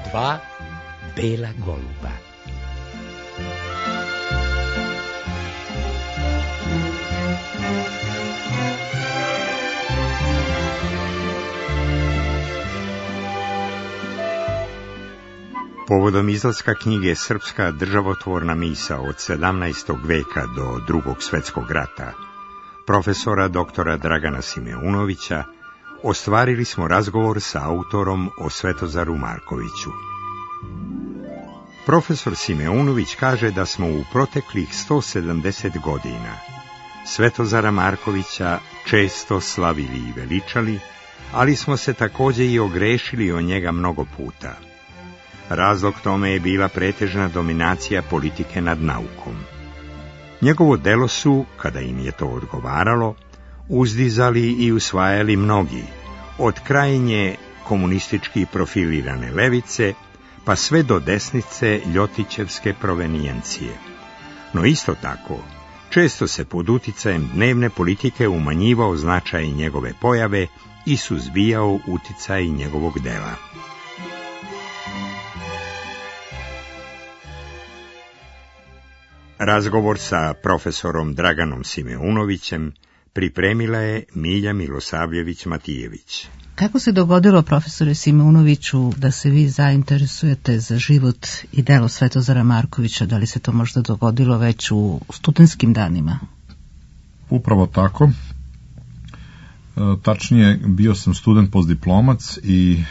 Dva bela goluba. Povodom izlaska knjige Srpska državotvorna misao od 17. veka do Drugog svjetskog rata, profesora doktora Dragana Simeunovića, ostvarili smo razgovor sa autorom o Svetozaru Markoviću. Profesor Simeunović kaže da smo u proteklih 170 godina Svetozara Markovića često slavili i veličali, ali smo se također i ogrešili o njega mnogo puta. Razlog tome je bila pretežna dominacija politike nad naukom. Njegovo delo su, kada im je to odgovaralo, uzdizali i usvajali mnogi, od krajnje komunistički profilirane levice, pa sve do desnice ljotićevske provenijencije. No isto tako, često se pod uticajem dnevne politike umanjivao značaj njegove pojave i suzbijao uticaj njegovog dela. Razgovor sa profesorom Draganom Simeunovićem pripremila je Milja Milosavljević-Matijević. Kako se dogodilo, profesore Simeunoviću, da se vi zainteresujete za život i delo Svetozara Markovića? Da li se to možda dogodilo već u studentskim danima? Upravo tako. Tačnije, bio sam student postdiplomac i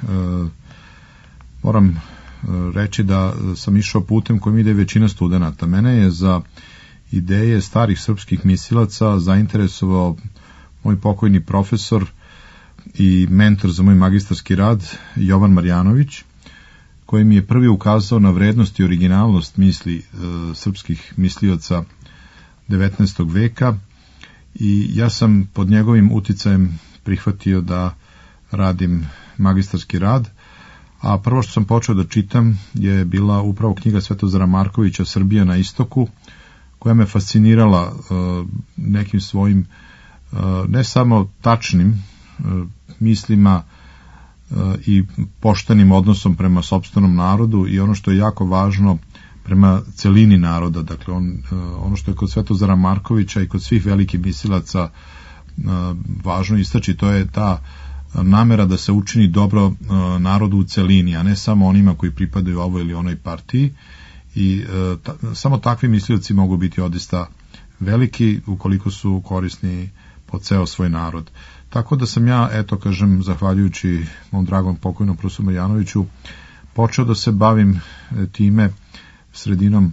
moram reći da sam išao putem kojim ide većina studenata. Mene je za ideje starih srpskih mislilaca zainteresovao moj pokojni profesor i mentor za moj magistarski rad, Jovan Marjanović, koji mi je prvi ukazao na vrednost i originalnost misli srpskih mislioca 19. veka i ja sam pod njegovim uticajem prihvatio da radim magistarski rad, a prvo što sam počeo da čitam je bila upravo knjiga Svetozara Markovića Srbija na istoku, koja me fascinirala nekim svojim ne samo tačnim mislima i poštenim odnosom prema sopstvenom narodu i ono što je jako važno prema celini naroda. Dakle, ono što je kod Svetozara Markovića i kod svih velikih mislilaca važno istaći, to je ta namera da se učini dobro narodu u celini, a ne samo onima koji pripadaju ovoj ili onoj partiji. I samo takvi mislioci mogu biti odista veliki ukoliko su korisni po ceo svoj narod. Tako da sam ja, eto kažem, zahvaljujući mom dragom pokojnom profesoru Marjanoviću, počeo da se bavim time sredinom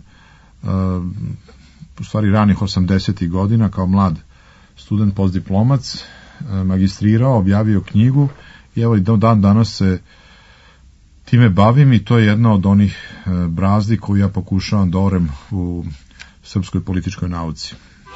u stvari ranih 80. godina kao mlad student postdiplomac, magistrirao, objavio knjigu i evo i dan danas se time bavim i to je jedna od onih brazdi koju ja pokušavam da orem u srpskoj političkoj nauci.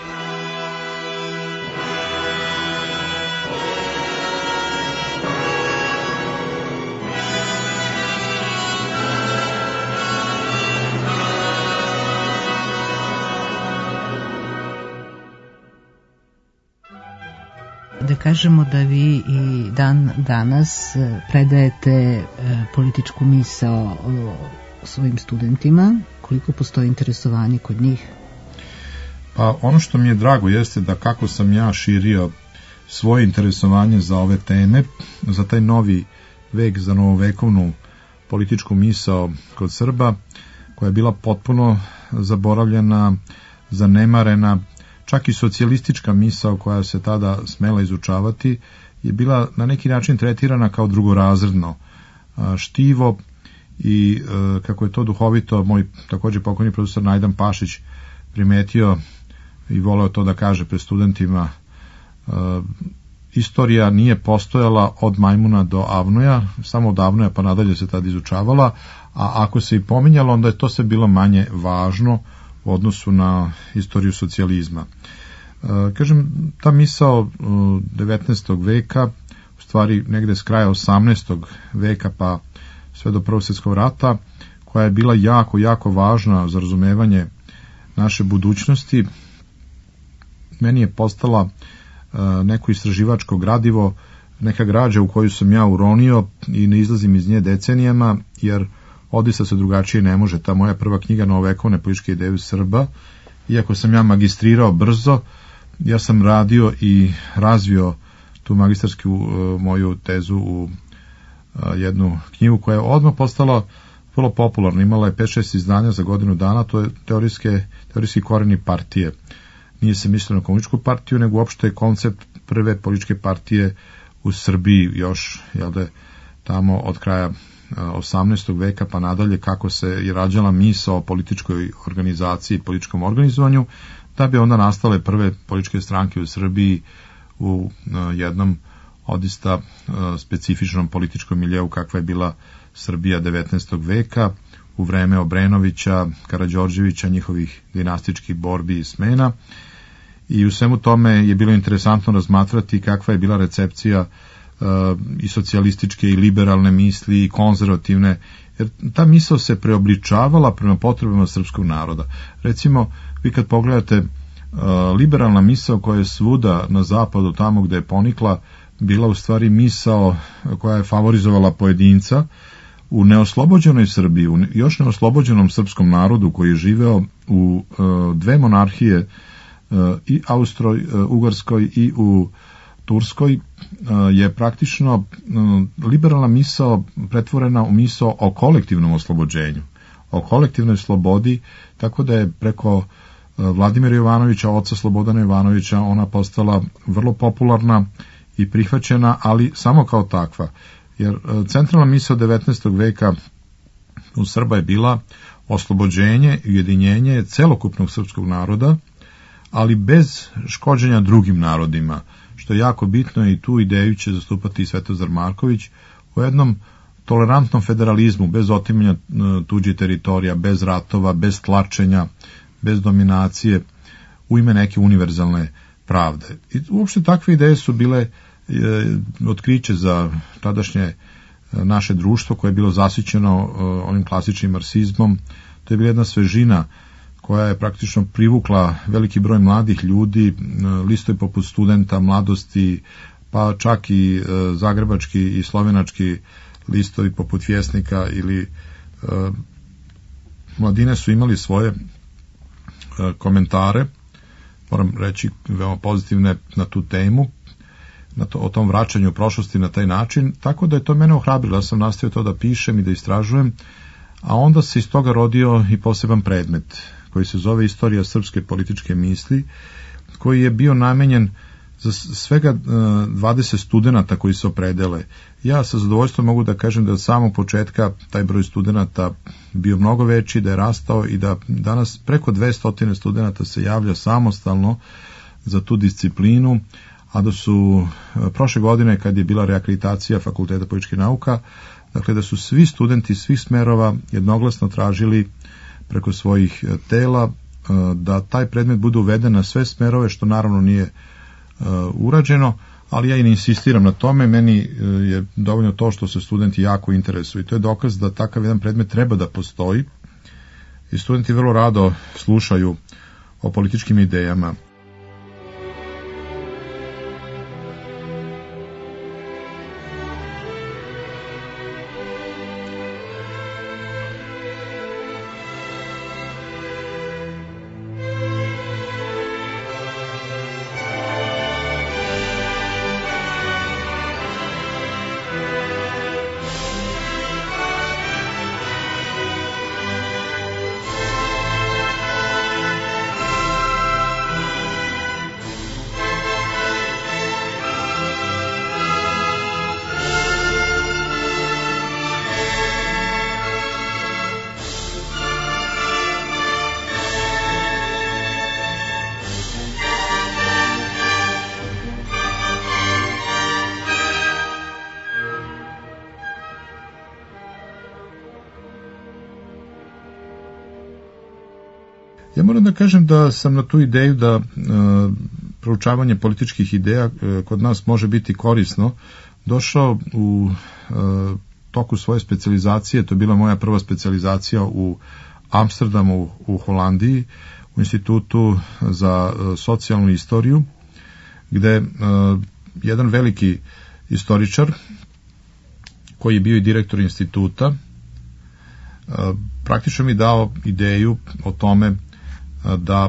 Da kažemo da vi i dan danas predajete političku misao svojim studentima. Koliko postoji interesovanje kod njih? Pa ono što mi je drago jeste da kako sam ja širio svoje interesovanje za ove teme, za taj novi vek, za novovekovnu političku misao kod Srba, koja je bila potpuno zaboravljena, zanemarena, čak i socijalistička misao koja se tada smela izučavati je bila na neki način tretirana kao drugorazredno štivo i kako je to duhovito moj također pokojni profesor Najdan Pašić primetio i voleo to da kaže pred studentima, istorija nije postojala od Majmuna do Avnoja, samo od Avnoja pa nadalje se tad izučavala, a ako se i pominjalo, onda je to sve bilo manje važno u odnosu na istoriju socijalizma. Kažem, ta misao 19. veka, u stvari negde s kraja 18. veka pa sve do Prvog svjetskog rata, koja je bila jako, jako važna za razumevanje naše budućnosti, meni je postala neko istraživačko gradivo neka građa u koju sam ja uronio i ne izlazim iz nje decenijama, jer odista se drugačije ne može. Ta moja prva knjiga Novovekovne političke ideje Srba, iako sam ja magistrirao brzo, ja sam radio i razvio tu magistarsku moju tezu u jednu knjigu koja je odmah postala vrlo popularna, imala je 5-6 izdanja za godinu dana, to je teorijski koreni partije. Nije se mislilo na komunističku partiju, nego uopšte je koncept prve političke partije u Srbiji još, tamo od kraja 18. veka pa nadalje, kako se je rađala misao o političkoj organizaciji i političkom organizovanju, da bi onda nastale prve političke stranke u Srbiji u jednom odista specifičnom političkom miljeu kakva je bila Srbija 19. veka, u vreme Obrenovića, Karađorđevića, njihovih dinastičkih borbi i smena. I u svemu tome je bilo interesantno razmatrati kakva je bila recepcija i socijalističke i liberalne misli i konzervativne, jer ta misao se preobličavala prema potrebama srpskog naroda. Recimo, vi kad pogledate liberalna misao koja je svuda na zapadu, tamo gde je ponikla, bila u stvari misao koja je favorizovala pojedinca. U neoslobođenoj Srbiji, u još neoslobođenom srpskom narodu koji je živeo u dve monarhije, i Austro-Ugarskoj i u Turskoj, je praktično liberalna misao pretvorena u misao o kolektivnom oslobođenju, o kolektivnoj slobodi, tako da je preko Vladimira Jovanovića, oca Slobodana Jovanovića, ona postala vrlo popularna i prihvaćena, ali samo kao takva. Jer centralna misao 19. veka u Srba je bila oslobođenje i ujedinjenje celokupnog srpskog naroda, ali bez škođenja drugim narodima, što je jako bitno i tu ideju će zastupati i Svetozar Marković, u jednom tolerantnom federalizmu, bez otimanja tuđih teritorija, bez ratova, bez tlačenja, bez dominacije, u ime neke univerzalne pravde. I uopšte takve ideje su bile otkriće za tadašnje naše društvo koje je bilo zasićeno onim klasičnim marksizmom. To je bila jedna svežina koja je praktično privukla veliki broj mladih ljudi, listovi poput Studenta, Mladosti, pa čak i zagrebački i slovenački listovi poput Vjesnika ili Mladine su imali svoje komentare, moram reći veoma pozitivne na tu temu, o tom vraćanju prošlosti na taj način, tako da je to mene ohrabrilo. Ja sam nastavio to da pišem i da istražujem, a onda se iz toga rodio i poseban predmet koji se zove Istorija srpske političke misli, koji je bio namenjen za svega 20 studenata koji se opredele. Ja sa zadovoljstvom mogu da kažem da od samog početka taj broj studenata bio mnogo veći, da je rastao i da danas preko 200 studenata se javlja samostalno za tu disciplinu, a da su prošle godine, kad je bila reakreditacija Fakulteta političkih nauka, dakle da su svi studenti svih smerova jednoglasno tražili preko svojih tela da taj predmet bude uveden na sve smerove, što naravno nije urađeno, ali ja i ne insistiram na tome, meni je dovoljno to što se studenti jako interesuju i to je dokaz da takav jedan predmet treba da postoji i studenti vrlo rado slušaju o političkim idejama. Ja moram da kažem da sam na tu ideju da proučavanje političkih ideja kod nas može biti korisno došao u toku svoje specijalizacije. To je bila moja prva specijalizacija u Amsterdamu u Holandiji, u Institutu za socijalnu istoriju, gde jedan veliki istoričar koji je bio i direktor instituta, praktično mi dao ideju o tome da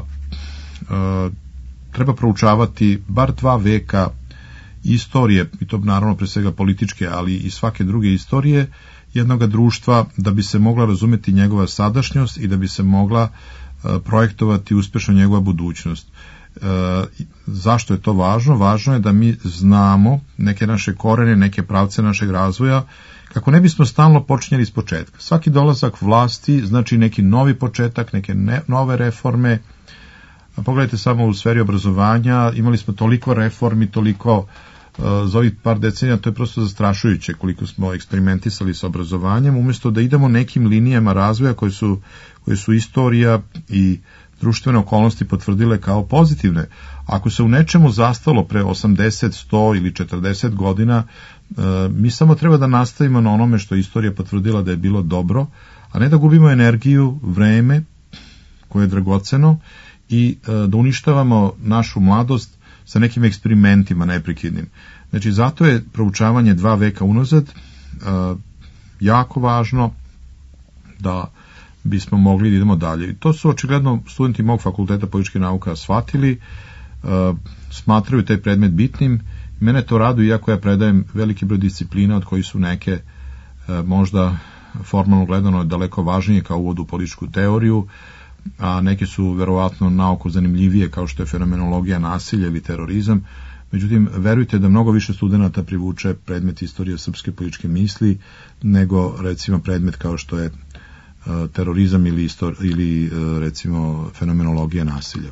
treba proučavati bar 2 veka istorije, i to naravno pre svega političke, ali i svake druge istorije jednog društva, da bi se mogla razumeti njegova sadašnjost i da bi se mogla projektovati uspešno njegova budućnost. Zašto je to važno? Važno je da mi znamo neke naše korene, neke pravce našeg razvoja, kako ne bismo stalno počinjali iz početka. Svaki dolazak vlasti znači neki novi početak, neke nove reforme. Pogledajte samo u sferi obrazovanja, imali smo toliko reformi, toliko za ovih par decenija, to je prosto zastrašujuće koliko smo eksperimentisali sa obrazovanjem, umjesto da idemo nekim linijama razvoja koje su istorija i društvene okolnosti potvrdile kao pozitivne. Ako se u nečemu zastalo pre 80, 100 ili 40 godina, mi samo treba da nastavimo na onome što je istorija potvrdila da je bilo dobro, a ne da gubimo energiju, vreme koje je dragoceno i da uništavamo našu mladost sa nekim eksperimentima neprekidnim. Znači, zato je proučavanje 2 veka unazad jako važno da bismo mogli da idemo dalje. I to su očigledno studenti mog fakulteta političkih nauka shvatili, smatraju taj predmet bitnim. Mene to raduje, iako ja predajem veliki broj disciplina, od koji su neke možda formalno gledano daleko važnije kao uvod u političku teoriju, a neke su verovatno naoko zanimljivije kao što je fenomenologija nasilja ili terorizam. Međutim, verujte da mnogo više studenata privuče predmet istorije srpske političke misli nego recimo predmet kao što je terorizam ili recimo fenomenologija nasilja.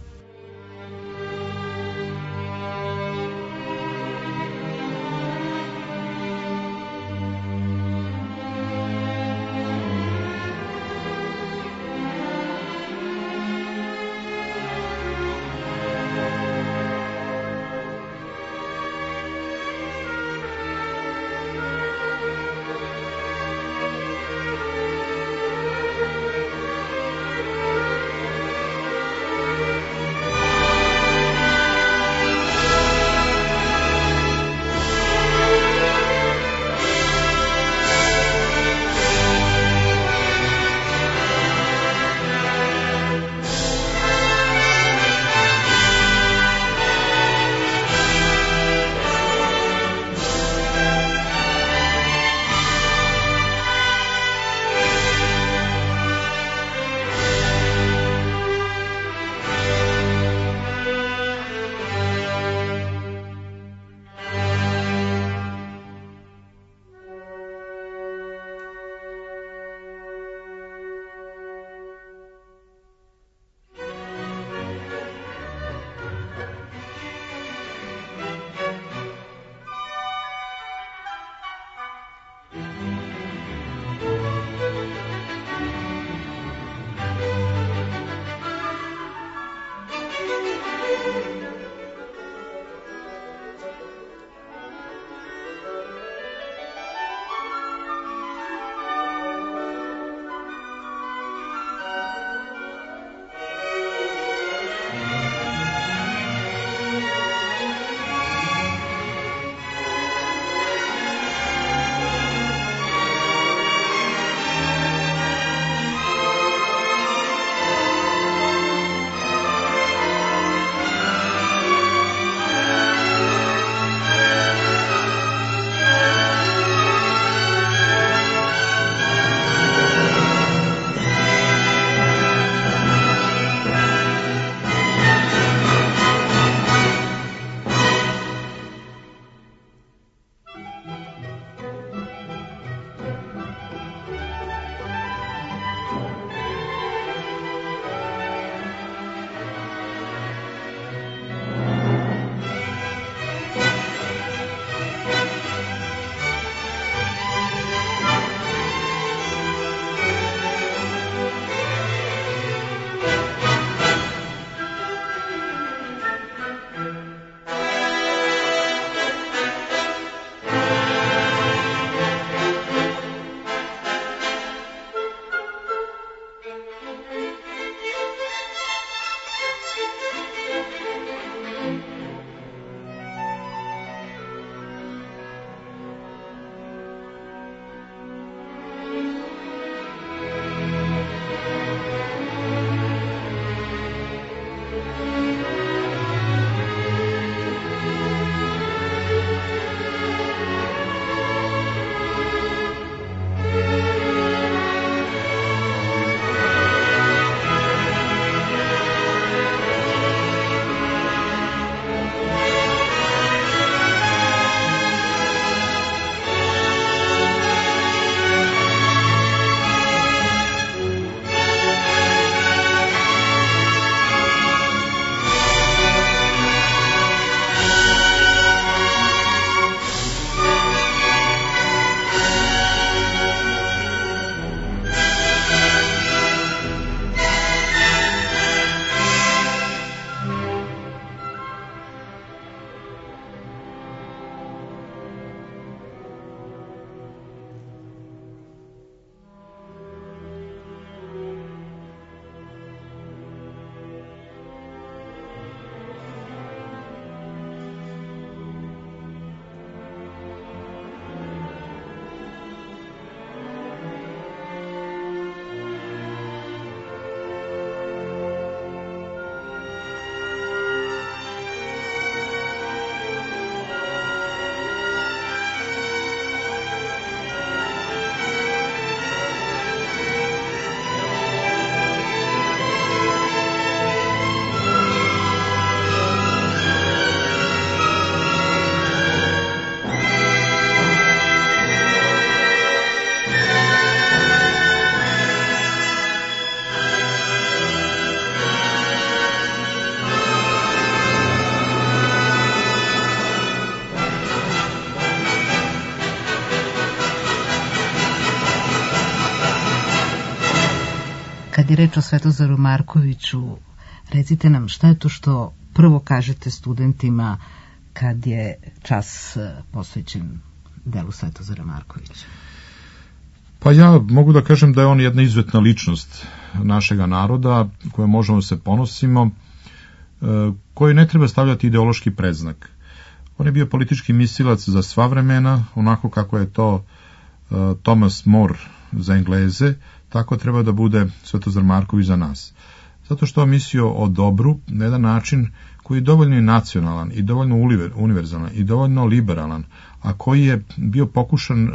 Kad je reč o Svetozaru Markoviću, recite nam šta je to što prvo kažete studentima kad je čas posvećen delu Svetozara Markovića? Pa ja mogu da kažem da je on jedna izuzetna ličnost našega naroda, koje možemo se ponosimo, koji ne treba stavljati ideološki predznak. On je bio politički mislilac za sva vremena, onako kako je to Thomas More za Engleze, tako treba da bude Svetozar Marković za nas. Zato što je mislio o dobru na jedan način koji je dovoljno nacionalan i dovoljno univerzalan i dovoljno liberalan, a koji je bio pokušan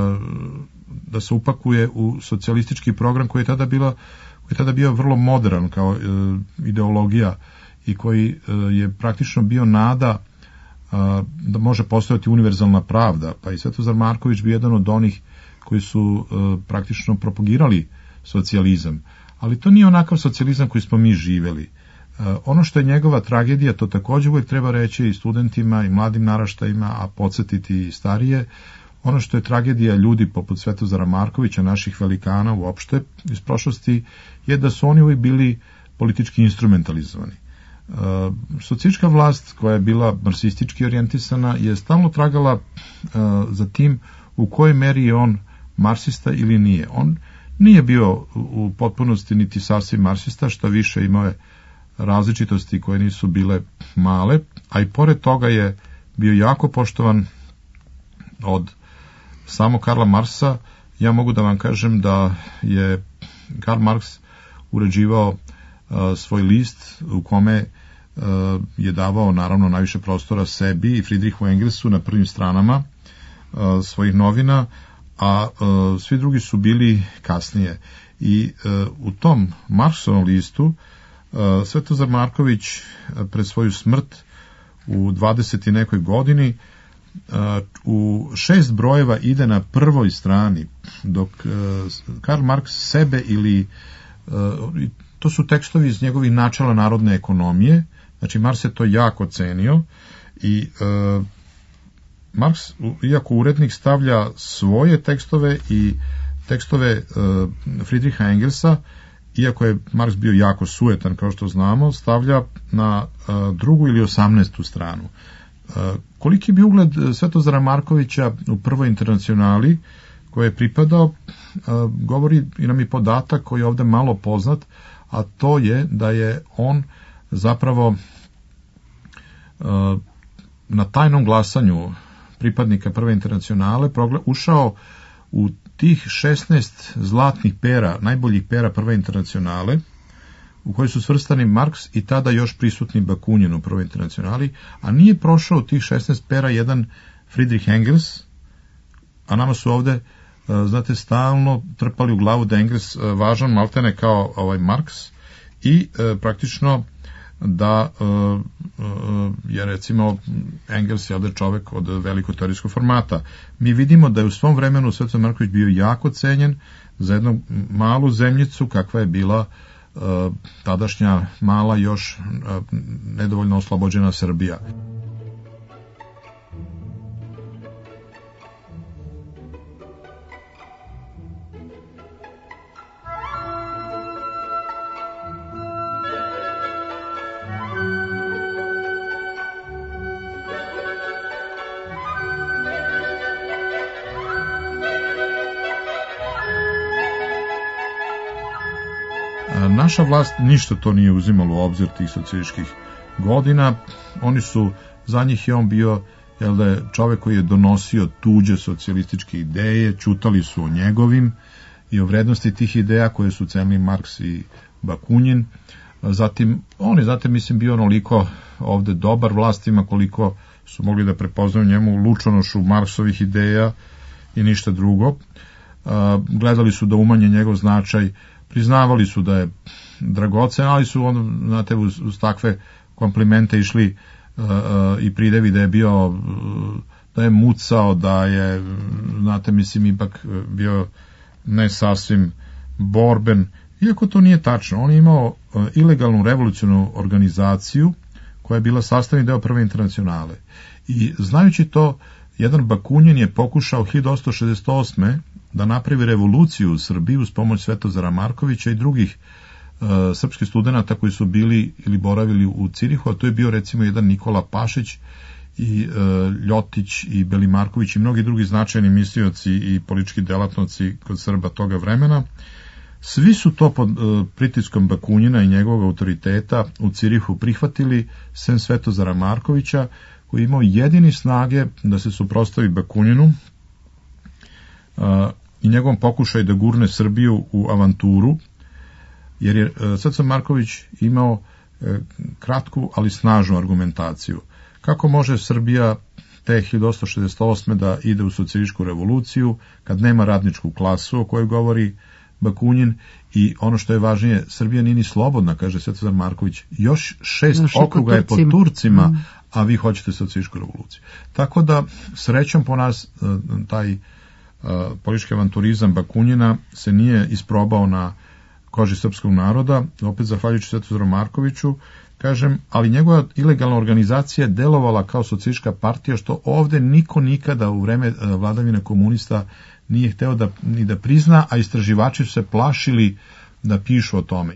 da se upakuje u socijalistički program koji je tada bio vrlo modern kao ideologija i koji je praktično bio nada da može postojati univerzalna pravda, pa i Svetozar Marković bi jedan od onih koji su praktično propagirali socijalizam, ali to nije onakav socijalizam koji smo mi živeli. Ono što je njegova tragedija, to također uvijek treba reći i studentima i mladim naraštajima, a podsjetiti i starije, ono što je tragedija ljudi poput Svetozara Markovića, naših velikana uopšte iz prošlosti, je da su oni uvijek bili politički instrumentalizovani. Socijalistička vlast, koja je bila marksistički orijentisana, je stalno tragala za tim u kojoj meri je on marksista ili nije. On nije bio u potpunosti niti sasvim marksista, što više imao je različitosti koje nisu bile male, a i pored toga je bio jako poštovan od samo Karla Marksa. Ja mogu da vam kažem da je Karl Marx uređivao svoj list u kome je davao naravno najviše prostora sebi i Friedrichu Engelsu na prvim stranama svojih novina, a svi drugi su bili kasnije. I u tom Marksovom listu Svetozar Marković pred svoju smrt u 20 i nekoj godini u 6 brojeva ide na prvoj strani, dok Karl Marx sebe ili to su tekstovi iz njegovih načela narodne ekonomije, znači Marx je to jako cenio i Marx, iako urednik, stavlja svoje tekstove i tekstove Friedricha Engelsa, iako je Marx bio jako sujetan, kao što znamo, stavlja na drugu ili 18. stranu. Koliki bi ugled Svetozara Markovića u prvoj internacionali koje je pripadao, govori i nam i podatak koji je ovde malo poznat, a to je da je on zapravo na tajnom glasanju pripadnika prve internacionale ušao u tih 16 zlatnih pera, najboljih pera prve internacionale, u kojoj su svrstani Marks i tada još prisutni Bakunin u prvoj internacionali, a nije prošao u tih 16 pera jedan Friedrich Engels, a nama su ovde, znate, stalno trpali u glavu da Engels važan maltene kao Marx i praktično da je recimo Engels je ovde čovek od velikog teorijskog formata. Mi vidimo da je u svom vremenu Svetozar Marković bio jako cenjen za jednu malu zemljicu kakva je bila tadašnja mala još nedovoljno oslobođena Srbija. Naša vlast ništa to nije uzimalo u obzir tih socijalističkih godina. Oni su, za njih je on bio čovek koji je donosio tuđe socijalističke ideje, ćutali su o njegovim i o vrednosti tih ideja koje su cenili Marks i Bakunin. Zatim, on je, mislim, bio onoliko ovde dobar vlastima koliko su mogli da prepoznaju njemu lučonošu Marksovih ideja i ništa drugo. Gledali su da umanje njegov značaj, priznavali su da je dragocen, ali su znate, uz takve komplimente išli i pridevi da je bio, da je mucao, da je, znate, mislim, ipak bio ne sasvim borben, iako to nije tačno. On je imao ilegalnu revolucionarnu organizaciju koja je bila sastavni deo prve internacionale. I znajući to, jedan Bakunin je pokušao 1868. da napravi revoluciju u Srbiji uz pomoć Svetozara Markovića i drugih srpskih studenata koji su bili ili boravili u Cirihu, a to je bio recimo jedan Nikola Pašić i Ljotić i Belimarković i mnogi drugi značajni mislioci i politički delatnici kod Srba toga vremena. Svi su to pod pritiskom Bakunjina i njegovog autoriteta u Cirihu prihvatili, sem Svetozara Markovića, koji je imao jedini snage da se suprotstavi Bakunjinu i njegovom pokušaju da gurne Srbiju u avanturu, jer je Svetozar Marković imao kratku, ali snažnu argumentaciju. Kako može Srbija te 1868. da ide u socijalističku revoluciju, kad nema radničku klasu o kojoj govori Bakunjin, i ono što je važnije, Srbija nije ni slobodna, kaže Svetozar Marković, još 6 okruga je pod Turcima, a vi hoćete socijalističku revoluciju. Tako da, srećom po nas, taj politički avanturizam Bakunjina se nije isprobao na koži srpskog naroda, opet zahvaljujući Svetozaru Markoviću, kažem, ali njegova ilegalna organizacija je delovala kao socijalistička partija, što ovde niko nikada u vreme vladavine komunista nije hteo ni da prizna, a istraživači su se plašili da pišu o tome.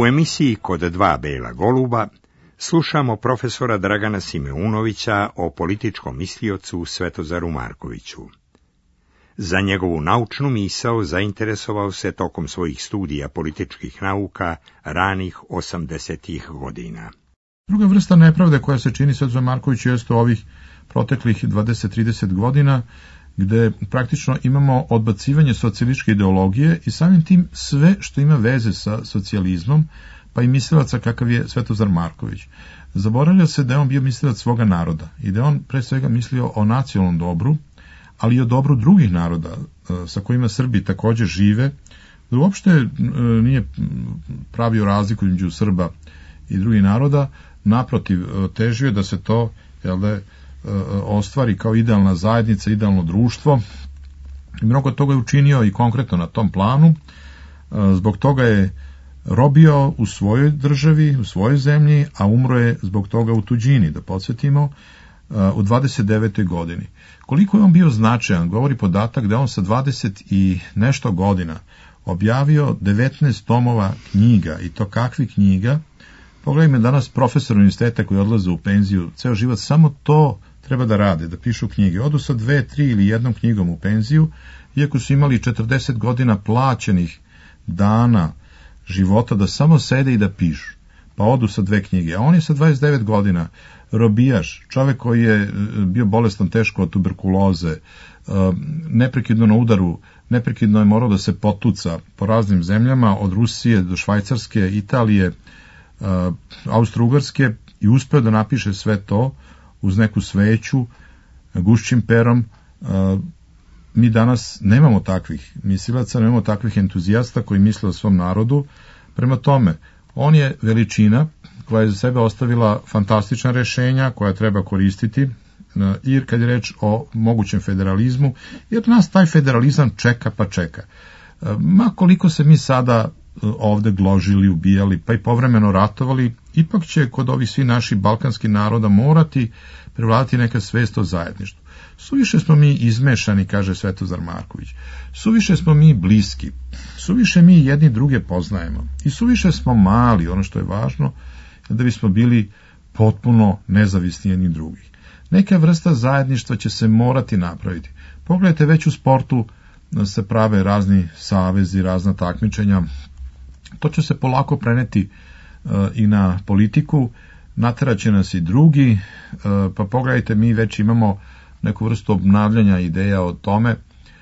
U emisiji Kod dva bela goluba slušamo profesora Dragana Simeunovića o političkom misliocu Svetozaru Markoviću. Za njegovu naučnu misao zainteresovao se tokom svojih studija političkih nauka ranih 80-ih godina. Druga vrsta nepravde koja se čini Svetozaru Markoviću jeste ovih proteklih 20-30 godina, gde praktično imamo odbacivanje socijalističke ideologije i samim tim sve što ima veze sa socijalizmom, pa i mislilaca kakav je Svetozar Marković. Zaboravlja se da je on bio mislilac svoga naroda i da je on pre svega mislio o nacionalnom dobru, ali i o dobru drugih naroda sa kojima Srbi također žive, da uopšte nije pravio razliku između Srba i drugih naroda, naprotiv, težio je da se to, ostvari kao idealna zajednica, idealno društvo. I mnogo toga je učinio i konkretno na tom planu. Zbog toga je robio u svojoj državi, u svojoj zemlji, a umro je zbog toga u tuđini, da podsjetimo, u 29. godini. Koliko je on bio značajan, govori podatak da on sa 20 i nešto godina objavio 19 tomova knjiga, i to kakvih knjiga. Pogledaj me danas profesor univerziteta koji odlaze u penziju, ceo život samo to treba da rade, da pišu knjige. Odu sa 2, 3 ili jednom knjigom u penziju, iako su imali 40 godina plaćenih dana života da samo sede i da pišu. Pa odu sa 2 knjige. A on je sa 29 godina robijaš, čovek koji je bio bolestan teško od tuberkuloze, neprekidno na udaru, neprekidno je morao da se potuca po raznim zemljama, od Rusije do Švajcarske, Italije, Austro-Ugarske, i uspeo da napiše sve to uz neku sveću, gušćim perom. Mi danas nemamo takvih mislilaca, nemamo takvih entuzijasta koji misle o svom narodu. Prema tome, on je veličina koja je za sebe ostavila fantastična rešenja koja treba koristiti, i kad je reč o mogućem federalizmu, jer nas taj federalizam čeka pa čeka. Ma koliko se mi sada ovde gložili, ubijali, pa i povremeno ratovali, ipak će kod ovih svi naših balkanskih naroda morati prevladati neka svest o zajedništvu. Suviše smo mi izmešani, kaže Svetozar Marković. Suviše smo mi bliski. Suviše mi jedni druge poznajemo. I suviše smo mali, ono što je važno, da bismo bili potpuno nezavisni jedni drugih. Neka vrsta zajedništva će se morati napraviti. Pogledajte, već u sportu se prave razni savezi, razna takmičenja. To će se polako preneti i na politiku, nateraće nas i drugi, pa pogledajte, mi već imamo neku vrstu obnavljanja ideja o tome,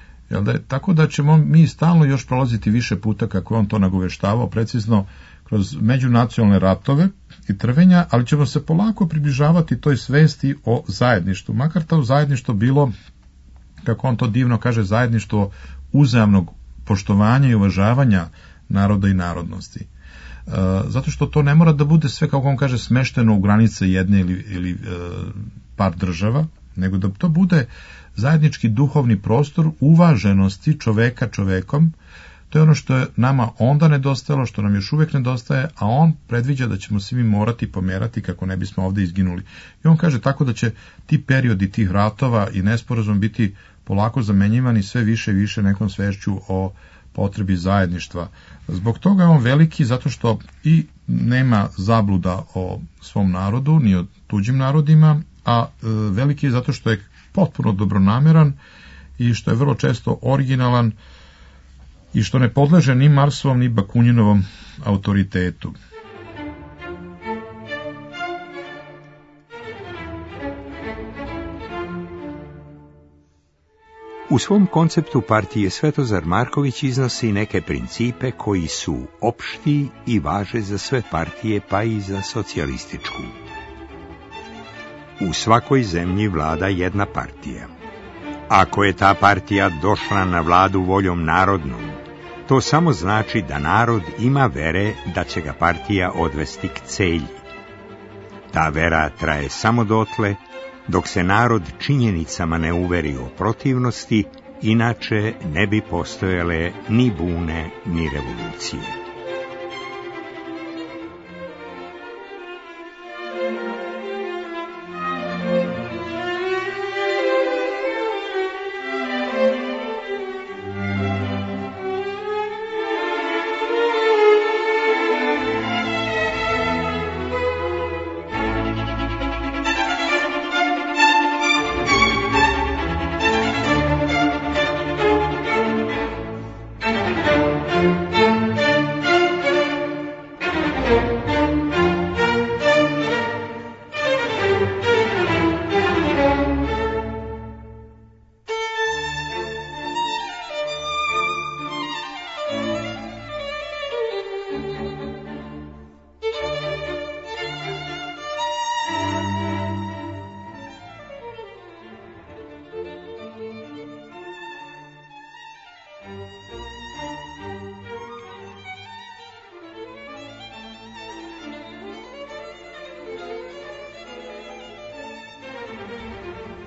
tako da ćemo mi stalno još prolaziti više puta, kako on to nagoveštavao, precizno kroz međunacionalne ratove i trvenja, ali ćemo se polako približavati toj svesti o zajedništvu, makar to zajedništvo bilo, kako on to divno kaže, zajedništvo uzajamnog poštovanja i uvažavanja naroda i narodnosti. Zato što to ne mora da bude sve, kako on kaže, smešteno u granice jedne ili par država, nego da to bude zajednički duhovni prostor uvaženosti čoveka čovekom. To je ono što je nama onda nedostajalo, što nam još uvek nedostaje, a on predviđa da ćemo svi morati pomerati kako ne bismo ovde izginuli. I on kaže tako da će ti periodi tih ratova i nesporazum biti polako zamenjivani sve više i više nekom svešću o potrebi zajedništva. Zbog toga je on veliki, zato što i nema zabluda o svom narodu, ni o tuđim narodima, a veliki je zato što je potpuno dobronameran i što je vrlo često originalan i što ne podleže ni Marsovom ni Bakunjinovom autoritetu. U svom konceptu partije Svetozar Marković iznosi neke principe koji su opšti i važe za sve partije, pa i za socijalističku. U svakoj zemlji vlada jedna partija. Ako je ta partija došla na vladu voljom narodnom, to samo znači da narod ima vere da će ga partija odvesti k celji. Ta vera traje samo dotle dok se narod činjenicama ne uveri o protivnosti, inače ne bi postojale ni bune ni revolucije.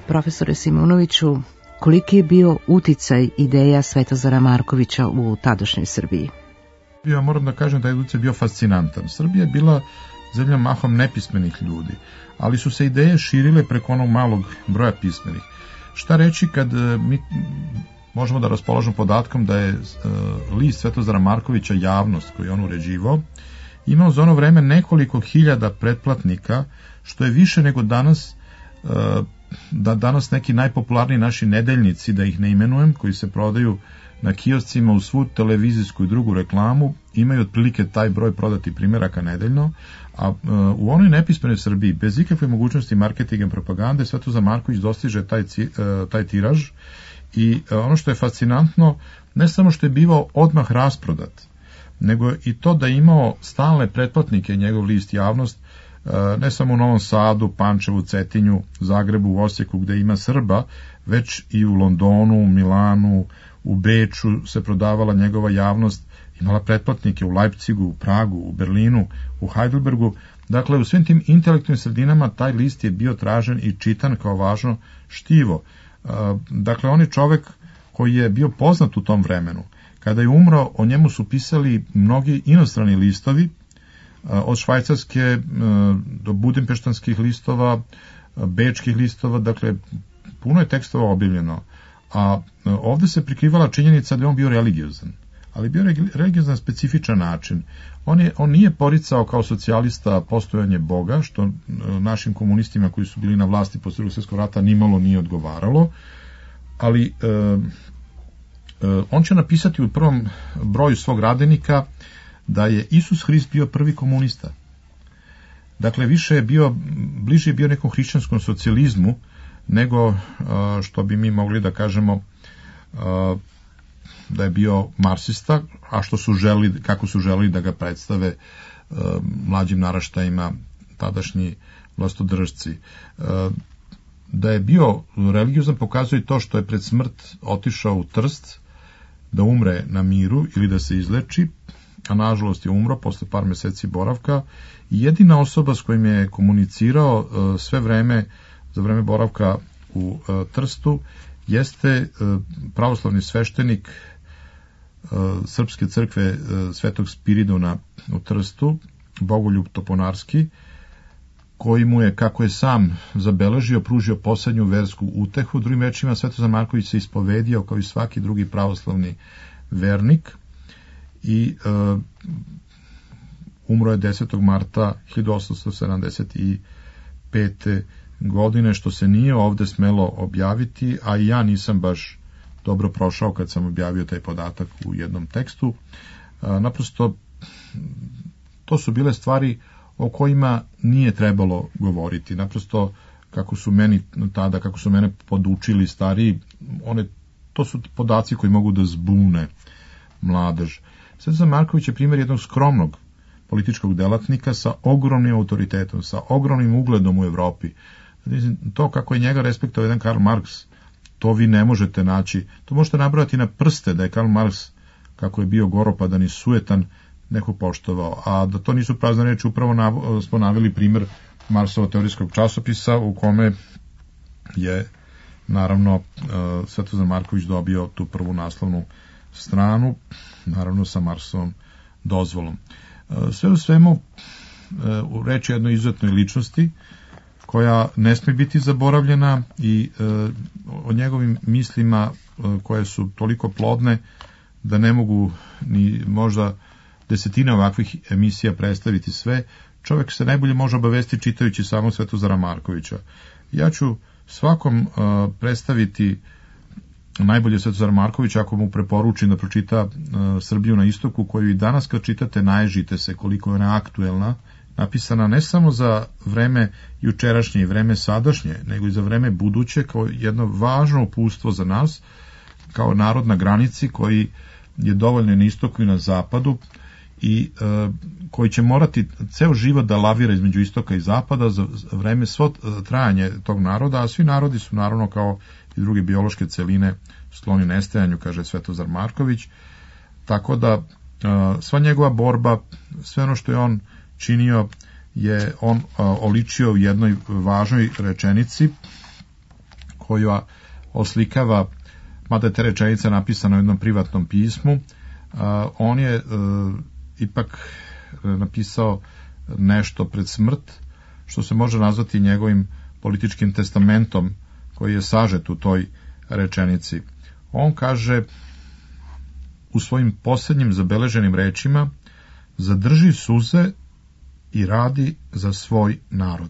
profesore Simonoviću, koliki je bio uticaj ideja Svetozara Markovića u tadašnjoj Srbiji? Ja moram da kažem da je uticaj bio fascinantan. Srbija je bila zemlja mahom nepismenih ljudi, ali su se ideje širile preko onog malog broja pismenih. Šta reći kad mi možemo da raspolažemo podatkom da je list Svetozara Markovića Javnost, koji je on uređivao, imao za ono vreme nekoliko hiljada pretplatnika, što je više nego danas, da danas neki najpopularniji naši nedeljnici, da ih ne imenujem, koji se prodaju na kioscima u svu televizijsku i drugu reklamu, imaju otprilike taj broj prodatih primjeraka nedeljno, a u onoj nepismenoj Srbiji, bez ikakve mogućnosti marketinga i propagande, Svetozar Marković dostiže taj tiraž i ono što je fascinantno, ne samo što je bivao odmah rasprodat, nego i to da je imao stalne pretplatnike njegov list Javnost, ne samo u Novom Sadu, Pančevu, Cetinju, Zagrebu, Osijeku gde ima Srba, već i u Londonu, u Milanu, u Beču se prodavala njegova Javnost, imala pretplatnike u Leipzigu, u Pragu, u Berlinu, u Heidelbergu. Dakle, u svim tim intelektualnim sredinama taj list je bio tražen i čitan kao važno štivo. Dakle, on je čovek koji je bio poznat u tom vremenu. Kada je umro, o njemu su pisali mnogi inostrani listovi, od švajcarske do budimpeštanskih listova, bečkih listova, dakle, puno je tekstova objavljeno. A ovde se prikrivala činjenica da je on bio religiozan, ali bio religiozan na specifičan način. On nije poricao kao socijalista postojanje Boga, što našim komunistima koji su bili na vlasti posle Drugog svjetskog rata nimalo nije odgovaralo, ali on će napisati u prvom broju svog radenika da je Isus Hrist bio prvi komunista. Dakle, bliže je bio nekom hrišćanskom socijalizmu nego što bi mi mogli da kažemo da je bio marksista, a kako su želeli da ga predstave mlađim naraštajima tadašnji vlastodržci. Da je bio religiozan pokazuje to što je pred smrt otišao u Trst da umre na miru ili da se izleči, a nažalost je umro posle par meseci boravka, i jedina osoba s kojim je komunicirao sve vreme, za vreme boravka u Trstu, jeste pravoslavni sveštenik Srpske crkve Svetog Spiridona u Trstu, Bogoljub Toponarski, koji mu je, kako je sam zabeležio, pružio poslednju versku utehu. Drugim rečima, Svetozar Marković se ispovedio kao i svaki drugi pravoslavni vernik i umro je 10. marta 1875. godine, što se nije ovde smelo objaviti, a i ja nisam baš dobro prošao kad sam objavio taj podatak u jednom tekstu. Naprosto, to su bile stvari o kojima nije trebalo govoriti. Naprosto, kako su mene podučili stariji, to su podaci koji mogu da zbune mladež. Svetozar Marković je primjer jednog skromnog političkog delatnika sa ogromnim autoritetom, sa ogromnim ugledom u Evropi. To kako je njega respektovao jedan Karl Marx, to vi ne možete naći. To možete nabrojati na prste da je Karl Marx, kako je bio goropadan i sujetan, neko poštovao. A da to nisu prazne reči, upravo smo naveli primjer Marksovog teorijskog časopisa, u kome je naravno Svetozar Marković dobio tu prvu naslovnu stranu, naravno sa Marksovom dozvolom. Sve u svemu, reč je jednoj izuzetnoj ličnosti koja ne sme biti zaboravljena i o njegovim mislima koje su toliko plodne da ne mogu ni možda desetine ovakvih emisija predstaviti sve. Čovjek se najbolje može obavesti čitajući samo Svetozara Markovića. Ja ću svakom predstaviti najbolje Svetozara Markovića ako mu preporučim da pročita Srbiju na istoku, koju i danas kad čitate naježite se koliko je ona aktuelna, napisana ne samo za vreme jučerašnje i vreme sadašnje, nego i za vreme buduće, kao jedno važno uputstvo za nas, kao narod na granici koji je dovoljno na istoku i na zapadu i koji će morati ceo život da lavira između istoka i zapada za vreme svo trajanje tog naroda, a svi narodi su naravno kao i druge biološke celine skloni nestajanju, kaže Svetozar Marković, tako da sva njegova borba, sve ono što je on činio, je on oličio u jednoj važnoj rečenici koja oslikava, mada je te rečenica napisana u jednom privatnom pismu, on je ipak napisao nešto pred smrt, što se može nazvati njegovim političkim testamentom, koji je sažet u toj rečenici. On kaže u svojim posljednjim zabeleženim rečima: zadrži suze i radi za svoj narod.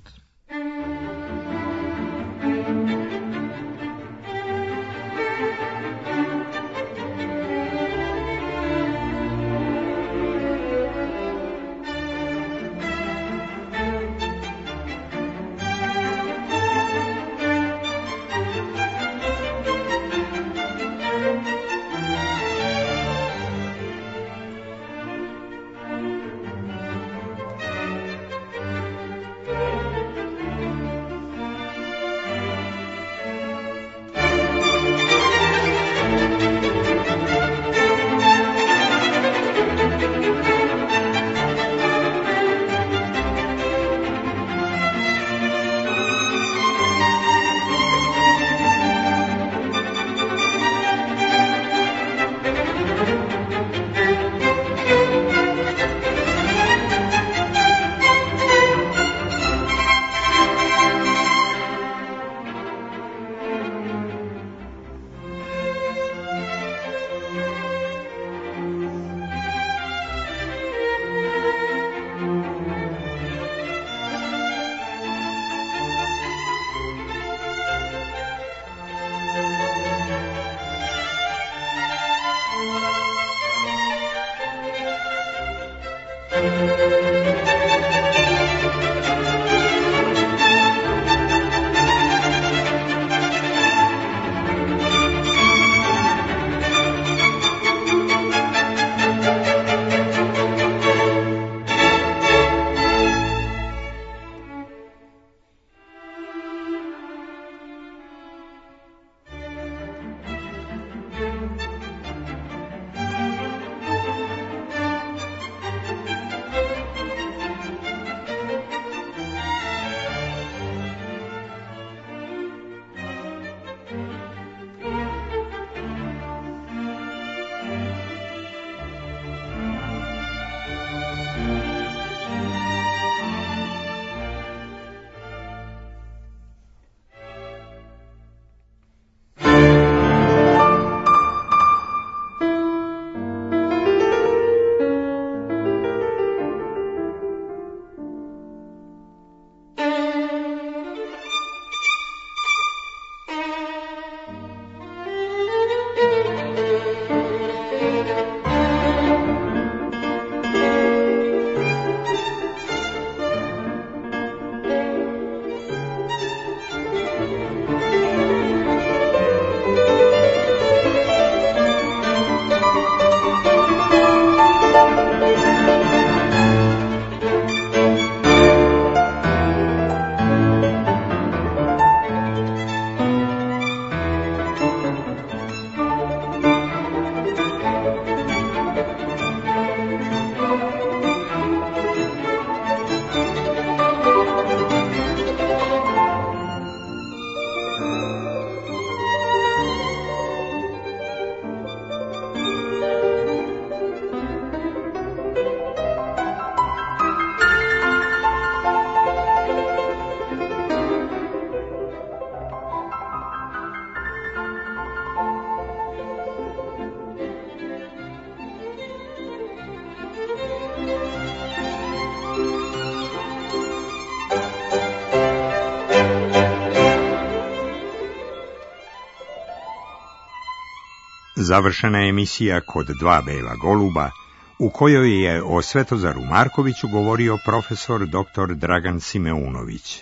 Završena je emisija Kod dva bela goluba, u kojoj je o Svetozaru Markoviću govorio profesor dr. Dragan Simeunović.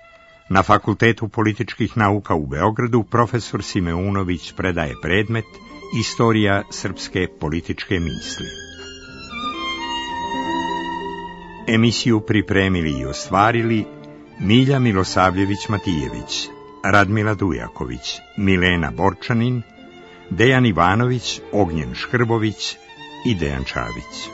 Na Fakultetu političkih nauka u Beogradu profesor Simeunović predaje predmet Istorija srpske političke misli. Emisiju pripremili i ostvarili Milja Milosavljević-Matijević, Radmila Dujaković, Milena Borčanin, Dejan Ivanović, Ognjen Škrbović i Dejan Čavić.